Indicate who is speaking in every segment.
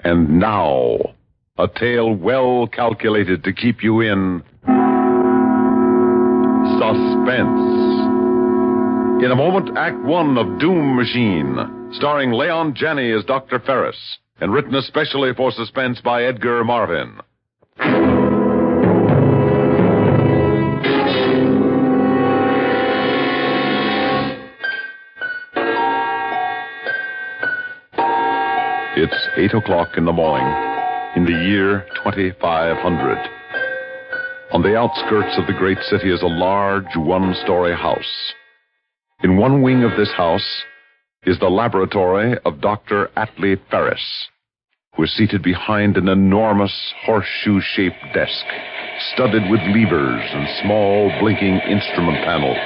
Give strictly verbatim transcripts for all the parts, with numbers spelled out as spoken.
Speaker 1: And now, a tale well calculated to keep you in suspense. In a moment, Act One of Doom Machine, starring Leon Janney as Doctor Ferris, and written especially for suspense by Edgar Marvin. It's eight o'clock in the morning, in the year twenty-five hundred. On the outskirts of the great city is a large one-story house. In one wing of this house is the laboratory of Doctor Atlee Ferris, who is seated behind an enormous horseshoe-shaped desk, studded with levers and small blinking instrument panels.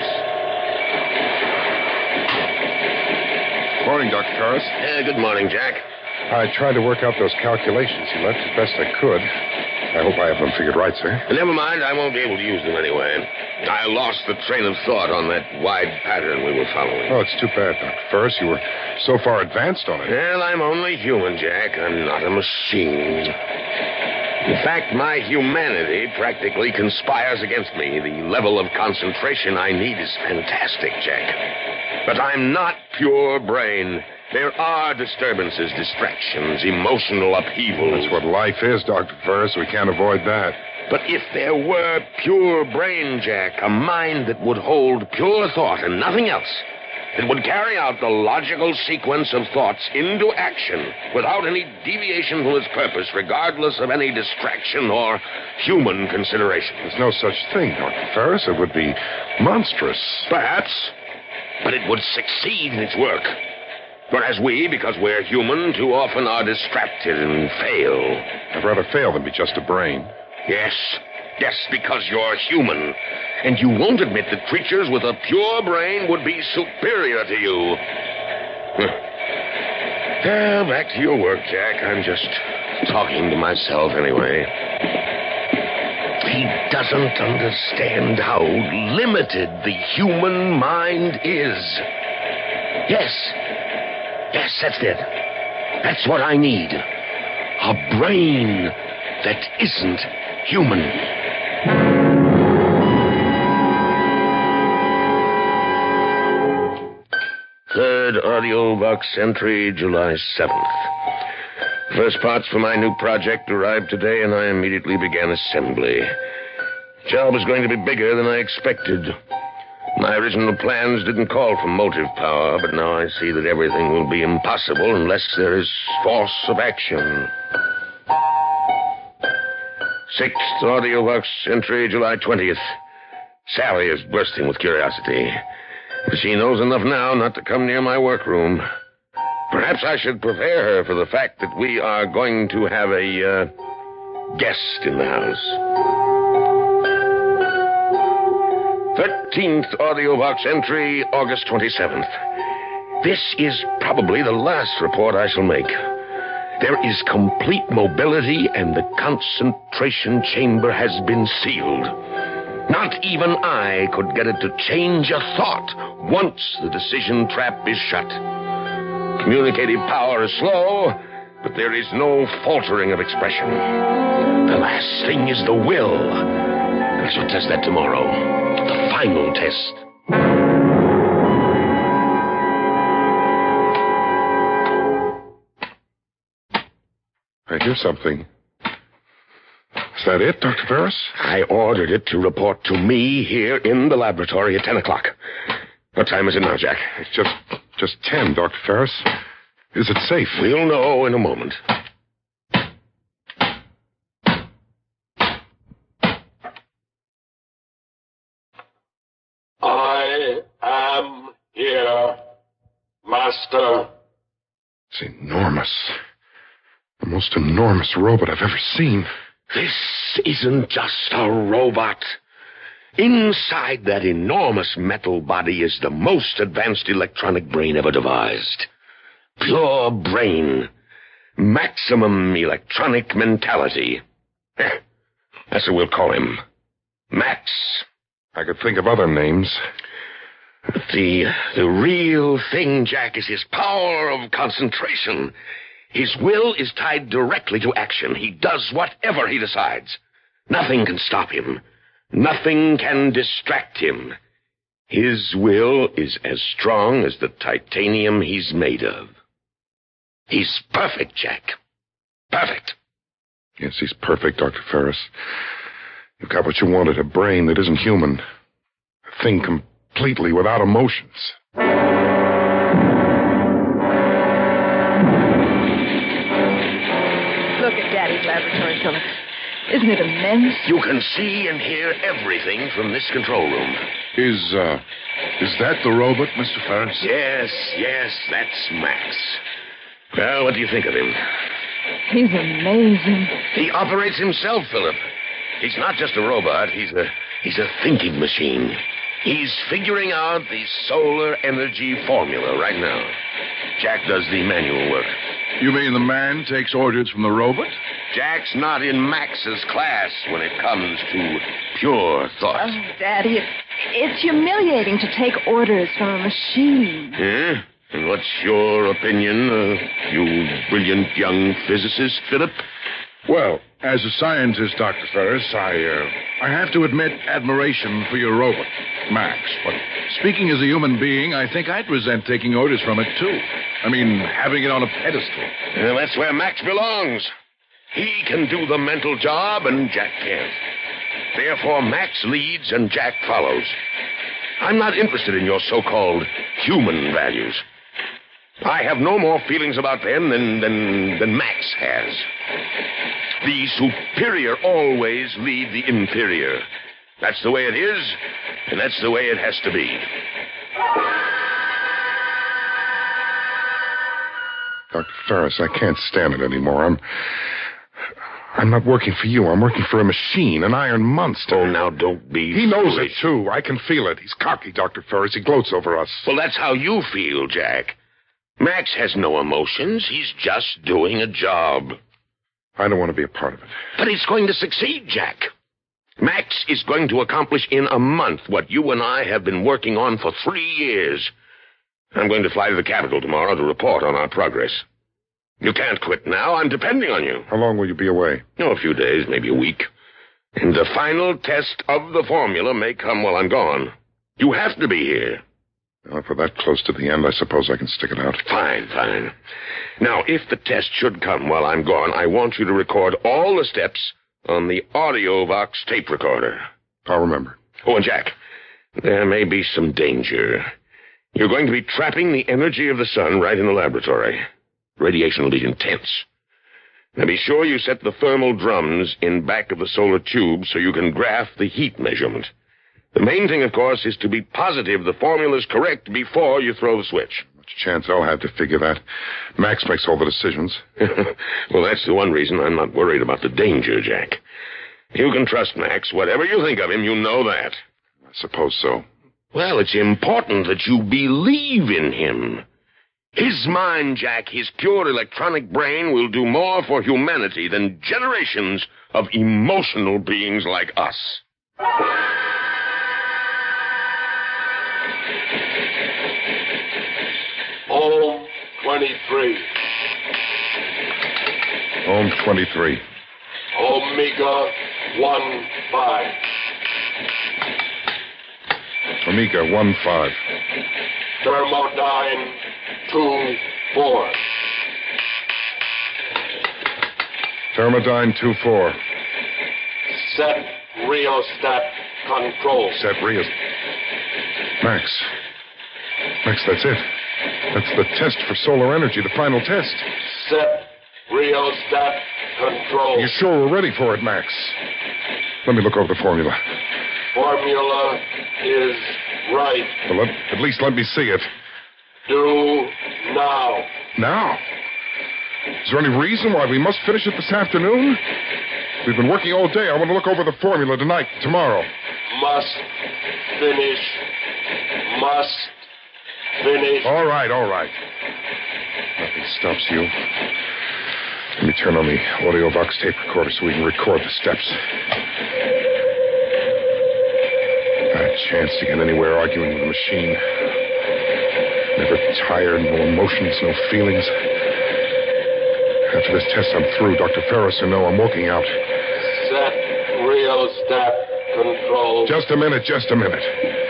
Speaker 2: Morning, Doctor Ferris.
Speaker 3: Uh, good morning, Jack.
Speaker 2: I tried to work out those calculations you left as best I could. I hope I have them figured right, sir.
Speaker 3: Never mind, I won't be able to use them anyway. I lost the train of thought on that wide pattern we were following.
Speaker 2: Oh, it's too bad, Doctor Ferris. You were so far advanced on it.
Speaker 3: Well, I'm only human, Jack. I'm not a machine. In fact, my humanity practically conspires against me. The level of concentration I need is fantastic, Jack. But I'm not pure brain. There are disturbances, distractions, emotional upheavals.
Speaker 2: That's what life is, Doctor Ferris. We can't avoid that.
Speaker 3: But if there were pure brain, Jack, a mind that would hold pure thought and nothing else, that would carry out the logical sequence of thoughts into action without any deviation from its purpose, regardless of any distraction or human consideration.
Speaker 2: There's no such thing, Doctor Ferris. It would be monstrous.
Speaker 3: Perhaps. But it would succeed in its work. Whereas we, because we're human, too often are distracted and fail.
Speaker 2: I'd rather fail than be just a brain.
Speaker 3: Yes. Yes, because you're human. And you won't admit that creatures with a pure brain would be superior to you. Well, back to your work, Jack. I'm just talking to myself anyway. He doesn't understand how limited the human mind is. Yes. Yes, that's it. That's what I need. A brain that isn't human. Third audio box entry, July seventh. First parts for my new project arrived today, and I immediately began assembly. The job is going to be bigger than I expected. My original plans didn't call for motive power, but now I see that everything will be impossible unless there is force of action. Sixth audio box entry, July twentieth. Sally is bursting with curiosity. But she knows enough now not to come near my workroom. Perhaps I should prepare her for the fact that we are going to have a uh, guest in the house. Thirteenth audio box entry, August twenty-seventh. This is probably the last report I shall make. There is complete mobility, and the concentration chamber has been sealed. Not even I could get it to change a thought once the decision trap is shut. Communicative power is slow, but there is no faltering of expression. The last thing is the will. I shall test that tomorrow. The final test.
Speaker 2: I hear something. Is that it, Doctor Ferris?
Speaker 3: I ordered it to report to me here in the laboratory at ten o'clock. What time is it now, Jack?
Speaker 2: It's just just ten, Doctor Ferris. Is it safe?
Speaker 3: We'll know in a moment.
Speaker 4: I am here, Master.
Speaker 2: It's enormous. The most enormous robot I've ever seen.
Speaker 3: This isn't just a robot. Inside that enormous metal body is the most advanced electronic brain ever devised. Pure brain. Maximum electronic mentality. That's what we'll call him. Max.
Speaker 2: I could think of other names.
Speaker 3: But the, the real thing, Jack, is his power of concentration. His will is tied directly to action. He does whatever he decides. Nothing can stop him. Nothing can distract him. His will is as strong as the titanium he's made of. He's perfect, Jack. Perfect.
Speaker 2: Yes, he's perfect, Doctor Ferris. You've got what you wanted, a brain that isn't human. A thing completely without emotions.
Speaker 5: Look at Daddy's laboratory, Philip. Isn't it immense?
Speaker 3: You can see and hear everything from this control room.
Speaker 2: Is, uh, is that the robot, Mister Ferris?
Speaker 3: Yes, yes, that's Max. Well, what do you think of him?
Speaker 5: He's amazing.
Speaker 3: He operates himself, Philip. He's not just a robot. He's a he's a thinking machine. He's figuring out the solar energy formula right now. Jack does the manual work.
Speaker 2: You mean the man takes orders from the robot?
Speaker 3: Jack's not in Max's class when it comes to pure thought.
Speaker 5: Oh, Daddy, it, it's humiliating to take orders from a machine.
Speaker 3: Yeah? And what's your opinion, uh, you brilliant young physicist, Philip?
Speaker 2: Well, as a scientist, Doctor Ferris, I, uh, I have to admit admiration for your robot, Max. But speaking as a human being, I think I'd resent taking orders from it, too. I mean, having it on a pedestal.
Speaker 3: Well, that's where Max belongs. He can do the mental job, and Jack can't. Therefore, Max leads and Jack follows. I'm not interested in your so-called human values. I have no more feelings about them than, than, than Max has. The superior always lead the inferior. That's the way it is, and that's the way it has to be.
Speaker 2: Doctor Ferris, I can't stand it anymore. I'm... I'm not working for you. I'm working for a machine, an iron monster.
Speaker 3: Oh, now don't be
Speaker 2: He knows
Speaker 3: foolish.
Speaker 2: it, too. I can feel it. He's cocky, Doctor Ferris. He gloats over us.
Speaker 3: Well, that's how you feel, Jack. Max has no emotions. He's just doing a job.
Speaker 2: I don't want to be a part of it.
Speaker 3: But he's going to succeed, Jack. Max is going to accomplish in a month what you and I have been working on for three years. I'm going to fly to the Capitol tomorrow to report on our progress. You can't quit now. I'm depending on you.
Speaker 2: How long will you be away?
Speaker 3: Oh, a few days, maybe a week. And the final test of the formula may come while I'm gone. You have to be here.
Speaker 2: Well, if we're that close to the end, I suppose I can stick it out.
Speaker 3: Fine, fine. Now, if the test should come while I'm gone, I want you to record all the steps on the AudioVox tape recorder.
Speaker 2: I'll remember.
Speaker 3: Oh, and Jack, there may be some danger. You're going to be trapping the energy of the sun right in the laboratory. Radiation will be intense. Now, be sure you set the thermal drums in back of the solar tube so you can graph the heat measurement. The main thing, of course, is to be positive the formula's correct before you throw the switch.
Speaker 2: Much chance I'll have to figure that. Max makes all the decisions.
Speaker 3: Well, that's the one reason I'm not worried about the danger, Jack. You can trust Max. Whatever you think of him, you know that.
Speaker 2: I suppose so.
Speaker 3: Well, it's important that you believe in him. His mind, Jack, his pure electronic brain will do more for humanity than generations of emotional beings like us.
Speaker 4: Home twenty-three.
Speaker 2: Home twenty-three.
Speaker 4: Omega one five.
Speaker 2: Omega one five.
Speaker 4: Thermodyne two four.
Speaker 2: Thermodyne two four.
Speaker 4: Set rheostat control.
Speaker 2: Set Rios. Max. Max, that's it. That's the test for solar energy, the final test.
Speaker 4: Set rheostat control.
Speaker 2: You sure we're ready for it, Max? Let me look over the formula.
Speaker 4: Formula is right.
Speaker 2: Well, let, at least let me see it.
Speaker 4: Do now.
Speaker 2: Now? Is there any reason why we must finish it this afternoon? We've been working all day. I want to look over the formula tonight, tomorrow.
Speaker 4: Must finish. Must finish.
Speaker 2: All right, all right. Nothing stops you. Let me turn on the AudioVox tape recorder so we can record the steps. Not a chance to get anywhere arguing with the machine. Never tired, no emotions, no feelings. After this test, I'm through. Doctor Ferris, I know I'm walking out.
Speaker 4: Set rheostat control.
Speaker 2: Just a minute, just a minute.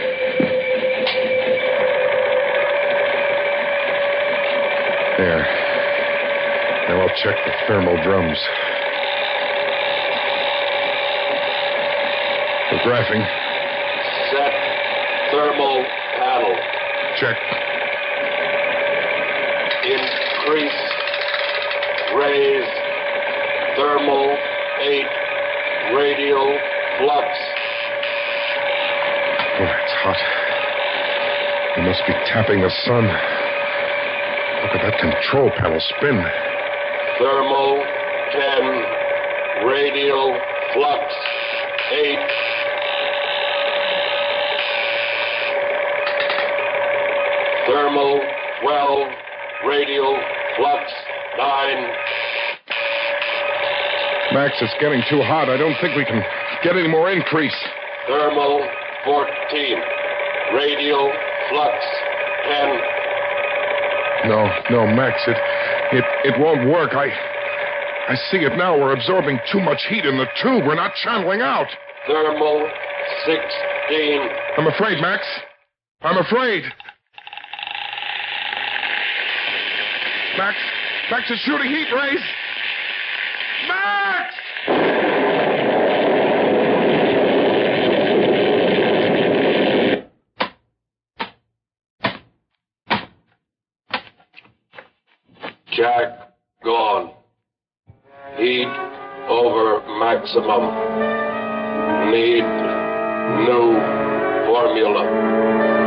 Speaker 2: There. Now I'll check the thermal drums. The graphing.
Speaker 4: Set thermal panel.
Speaker 2: Check.
Speaker 4: Increase. Raise. Thermal eight. Radial flux.
Speaker 2: Oh, it's hot. You must be tapping the sun. Look at that control panel spin.
Speaker 4: Thermal ten. Radial flux eight. Thermal twelve. Radial flux nine.
Speaker 2: Max, it's getting too hot. I don't think we can get any more increase.
Speaker 4: Thermal fourteen. Radial flux ten.
Speaker 2: No, no, Max, it, it, it won't work. I, I see it now. We're absorbing too much heat in the tube. We're not channeling out.
Speaker 4: Thermal sixteen.
Speaker 2: I'm afraid, Max. I'm afraid. Max, Max is shooting heat rays. Max!
Speaker 4: Jack gone. Heat over maximum. Need new formula.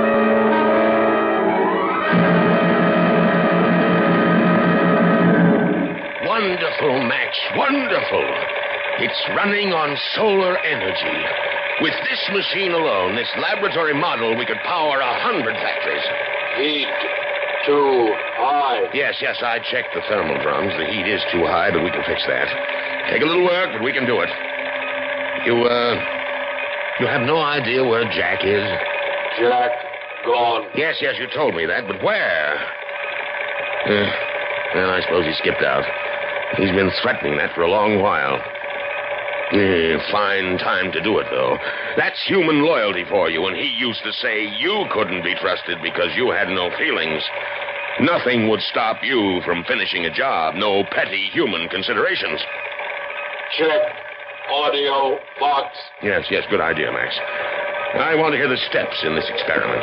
Speaker 3: Wonderful, Max, wonderful. It's running on solar energy. With this machine alone, this laboratory model, we could power a hundred factories.
Speaker 4: Heat too high.
Speaker 3: Yes, yes, I checked the thermal drums. The heat is too high, but we can fix that. Take a little work, but we can do it. You, uh, you have no idea where Jack is?
Speaker 4: Jack gone.
Speaker 3: Yes, yes, you told me that, but where? Uh, well, I suppose he skipped out. He's been threatening that for a long while. Eh, fine time to do it, though. That's human loyalty for you, and he used to say you couldn't be trusted because you had no feelings. Nothing would stop you from finishing a job, no petty human considerations.
Speaker 4: Check audio box.
Speaker 3: Yes, yes, good idea, Max. I want to hear the steps in this experiment.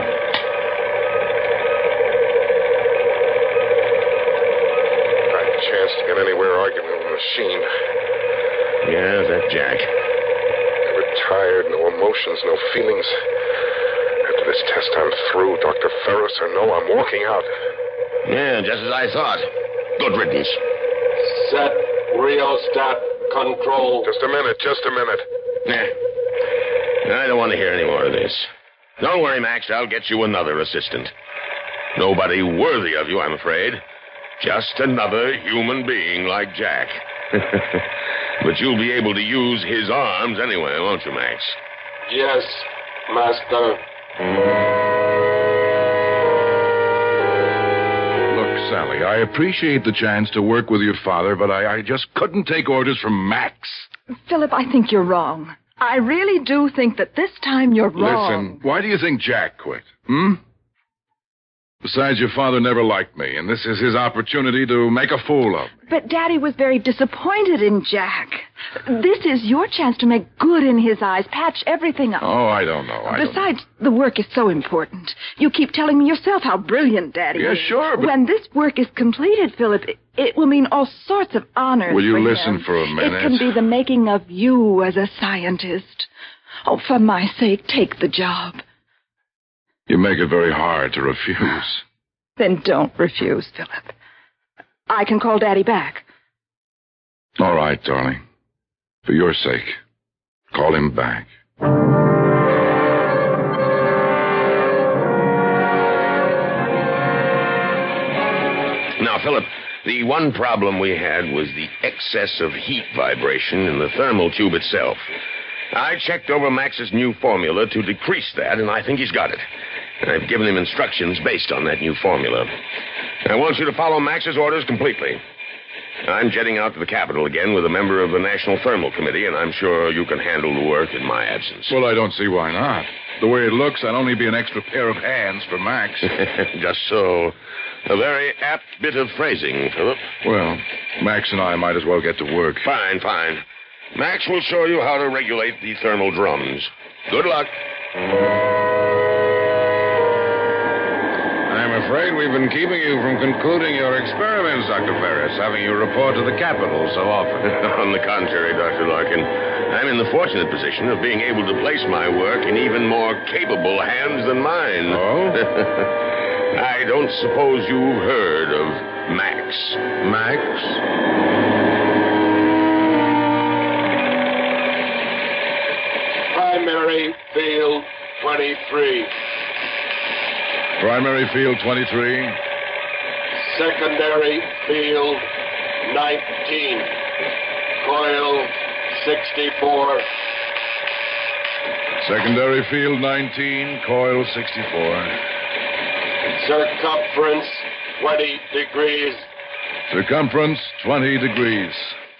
Speaker 2: Chance to get anywhere arguing with the machine.
Speaker 3: Yeah, that's Jack.
Speaker 2: Never tired, no emotions, no feelings. After this test, I'm through. Doctor Ferris, I know I'm walking out.
Speaker 3: Yeah, just as I thought. Good riddance.
Speaker 4: Set rheostat control.
Speaker 2: Just a minute, just a minute.
Speaker 3: Nah. I don't want to hear any more of this. Don't worry, Max. I'll get you another assistant. Nobody worthy of you, I'm afraid. Just another human being like Jack. But you'll be able to use his arms anyway, won't you, Max?
Speaker 4: Yes, Master.
Speaker 2: Look, Sally, I appreciate the chance to work with your father, but I, I just couldn't take orders from Max.
Speaker 5: Philip, I think you're wrong. I really do think that this time you're wrong.
Speaker 2: Listen, why do you think Jack quit? Hmm? Besides, your father never liked me, and this is his opportunity to make a fool of me.
Speaker 5: But Daddy was very disappointed in Jack. This is your chance to make good in his eyes, patch everything up.
Speaker 2: Oh, I don't know. I
Speaker 5: Besides,
Speaker 2: don't know.
Speaker 5: the work is so important. You keep telling me yourself how brilliant Daddy
Speaker 2: yeah,
Speaker 5: is.
Speaker 2: Yeah, sure, but...
Speaker 5: When this work is completed, Philip, it, it will mean all sorts of honors
Speaker 2: Will you
Speaker 5: for
Speaker 2: listen
Speaker 5: him.
Speaker 2: for a minute?
Speaker 5: It can be the making of you as a scientist. Oh, for my sake, take the job.
Speaker 2: You make it very hard to refuse.
Speaker 5: Then don't refuse, Philip. I can call Daddy back.
Speaker 2: All right, darling. For your sake, call him back.
Speaker 3: Now, Philip, the one problem we had was the excess of heat vibration in the thermal tube itself. I checked over Max's new formula to decrease that, and I think he's got it. I've given him instructions based on that new formula. I want you to follow Max's orders completely. I'm jetting out to the capital again with a member of the National Thermal Committee, and I'm sure you can handle the work in my absence.
Speaker 2: Well, I don't see why not. The way it looks, I'd only be an extra pair of hands for Max.
Speaker 3: Just so. A very apt bit of phrasing, Philip.
Speaker 2: Well, Max and I might as well get to work.
Speaker 3: Fine, fine. Max will show you how to regulate the thermal drums. Good luck.
Speaker 6: I'm afraid we've been keeping you from concluding your experiments, Doctor Ferris, having you report to the Capitol so often.
Speaker 3: On the contrary, Doctor Larkin, I'm in the fortunate position of being able to place my work in even more capable hands than mine.
Speaker 6: Oh?
Speaker 3: I don't suppose you've heard of Max.
Speaker 6: Max?
Speaker 4: Primary field twenty-three.
Speaker 2: Primary field twenty-three.
Speaker 4: Secondary field nineteen. Coil sixty-four.
Speaker 2: Secondary field nineteen, coil sixty-four.
Speaker 4: Circumference twenty degrees.
Speaker 2: Circumference twenty degrees.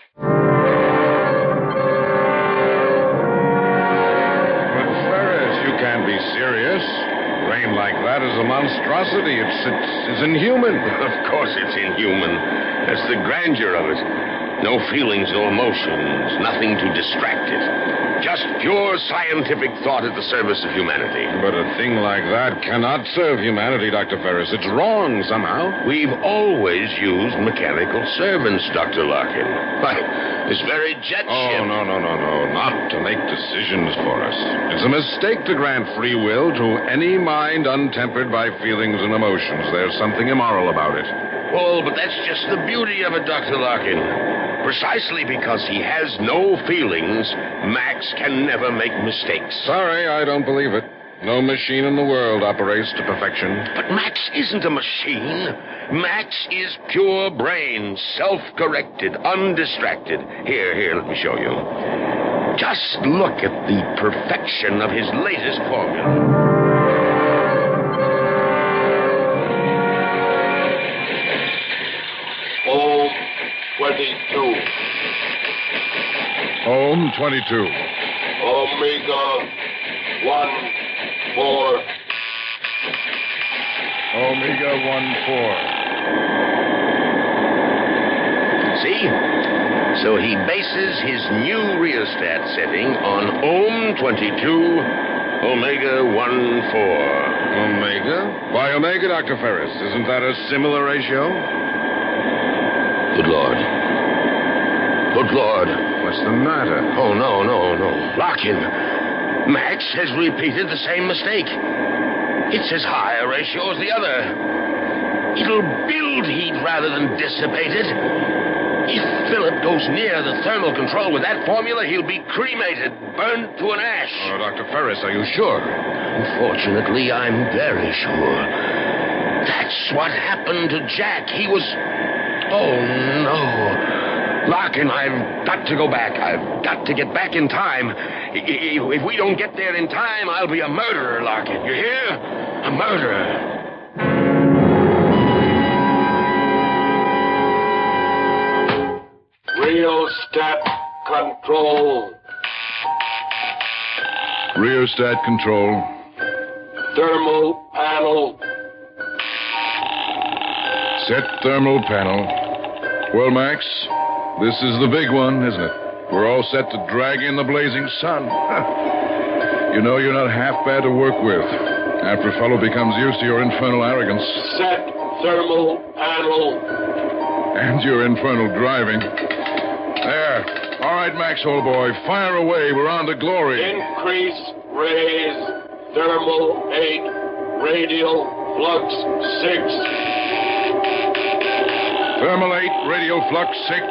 Speaker 6: But Ferris, you can't be serious. Rain like that is a monstrosity. It's, it's, it's inhuman.
Speaker 3: Of course it's inhuman. That's the grandeur of it. No feelings, no emotions, nothing to distract it. Just pure scientific thought at the service of humanity.
Speaker 6: But a thing like that cannot serve humanity, Doctor Ferris. It's wrong somehow.
Speaker 3: We've always used mechanical servants, Doctor Larkin. Why, this very jet
Speaker 6: Oh,
Speaker 3: ship...
Speaker 6: no, no, no, no. Not to make decisions for us. It's a mistake to grant free will to any mind untempered by feelings and emotions. There's something immoral about it.
Speaker 3: Oh, but that's just the beauty of it, Doctor Larkin. Precisely because he has no feelings, Max can never make mistakes.
Speaker 6: Sorry, I don't believe it. No machine in the world operates to perfection.
Speaker 3: But Max isn't a machine. Max is pure brain, self-corrected, undistracted. Here, here, let me show you. Just look at the perfection of his latest formula.
Speaker 4: Ohm twenty-two.
Speaker 2: Ohm twenty-two.
Speaker 4: Omega one four.
Speaker 2: Omega one four.
Speaker 3: See? So he bases his new rheostat setting on Ohm twenty-two, Omega one four.
Speaker 6: Omega? Why Omega, Doctor Ferris? Isn't that a similar ratio?
Speaker 3: Good Lord. Good Lord.
Speaker 6: What's the matter?
Speaker 3: Oh, no, no, no. Larkin, Max has repeated the same mistake. It's as high a ratio as the other. It'll build heat rather than dissipate it. If Philip goes near the thermal control with that formula, he'll be cremated, burned to an ash.
Speaker 6: Oh, Doctor Ferris, are you sure?
Speaker 3: Unfortunately, I'm very sure. That's what happened to Jack. He was... Oh, no. Larkin, I've got to go back. I've got to get back in time. I- I- If we don't get there in time, I'll be a murderer, Larkin. You hear? A murderer.
Speaker 4: Rheostat control.
Speaker 2: Rheostat control.
Speaker 4: Thermal panel.
Speaker 2: Set thermal panel. Well, Max, this is the big one, isn't it? We're all set to drag in the blazing sun. You know, you're not half bad to work with after a fellow becomes used to your infernal arrogance.
Speaker 4: Set thermal panel.
Speaker 2: And your infernal driving. There. All right, Max, old boy, fire away. We're on to glory.
Speaker 4: Increase raise. Thermal eight. Radial flux six.
Speaker 2: Thermal eight, radial flux six.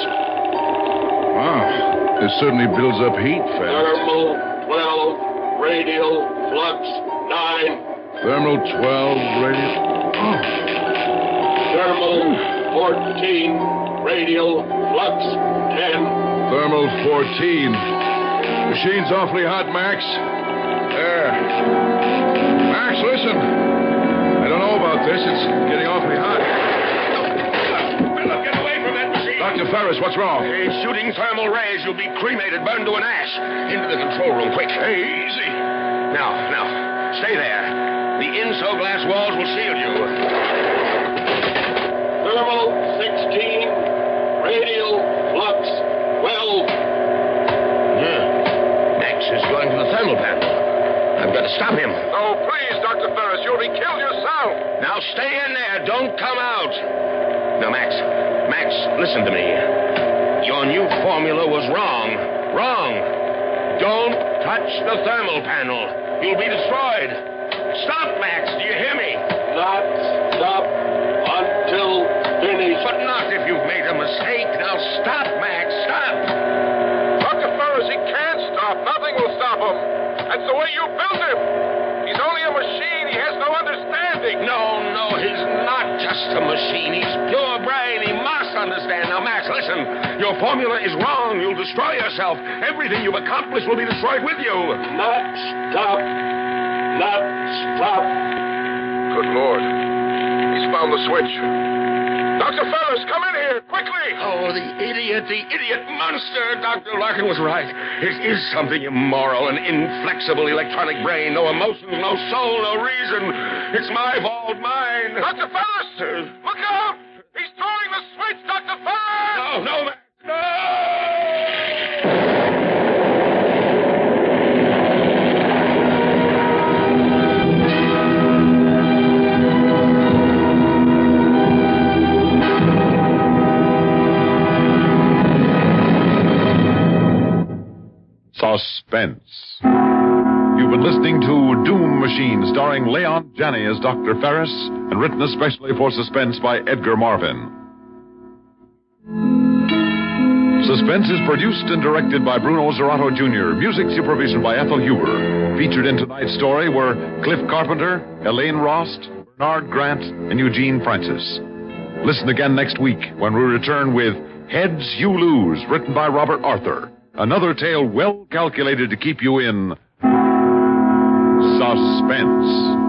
Speaker 2: Wow, this certainly builds up heat fast.
Speaker 4: Thermal twelve. Radial flux nine.
Speaker 2: Thermal twelve, radial... Oh.
Speaker 4: Thermal fourteen. Radial flux ten.
Speaker 2: Thermal fourteen. Machine's awfully hot, Max. There. Max, listen. I don't know about this. It's getting awfully hot.
Speaker 3: Philip, get away from that machine.
Speaker 2: Doctor Doctor Ferris, what's wrong?
Speaker 3: He's shooting thermal rays. You'll be cremated, burned to an ash. Into the control room, quick.
Speaker 2: Hey, easy.
Speaker 3: Now, now, stay there. The inso glass walls will shield you.
Speaker 4: Thermal sixteen, radial flux twelve.
Speaker 3: Yeah. Max is going to the thermal panel. I've got to stop him.
Speaker 6: Oh, please, Doctor Ferris, you'll be killed yourself.
Speaker 3: Now stay in there. Don't come out. Now, Max, Max, listen to me. Your new formula was wrong. Wrong. Don't touch the thermal panel. You'll be destroyed. Stop, Max. Do you hear me?
Speaker 4: Not stop until finished.
Speaker 3: But not if you've made a mistake. Now stop, Max. Stop.
Speaker 6: Doctor Ferris, he can't stop. Nothing will stop him. That's the way you built him. He's only a machine. He has no understanding.
Speaker 3: No, no, he's not just a machine. He's pure brain. He must understand. Now, Max, listen. Your formula is wrong. You'll destroy yourself. Everything you've accomplished will be destroyed with you.
Speaker 4: Not stop. Not stop.
Speaker 6: Good Lord. He's found the switch. Doctor Ferris, come in here, quickly.
Speaker 3: Oh, the idiot, the idiot monster. Doctor Larkin was right. It is something immoral, an inflexible electronic brain. No emotions, no soul, no reason. It's my fault, mine.
Speaker 6: Doctor Ferris, look out. He's throwing the switch, Doctor Ferris.
Speaker 3: No, no, Max, no!
Speaker 1: Suspense. You've been listening to Doom Machine, starring Leon Janney as Doctor Ferris, and written especially for Suspense by Edgar Marvin. Suspense is produced and directed by Bruno Zerato Junior Music supervision by Ethel Huber. Featured in tonight's story were Cliff Carpenter, Elaine Rost, Bernard Grant, and Eugene Francis. Listen again next week when we return with Heads You Lose, written by Robert Arthur. Another tale well calculated to keep you in suspense.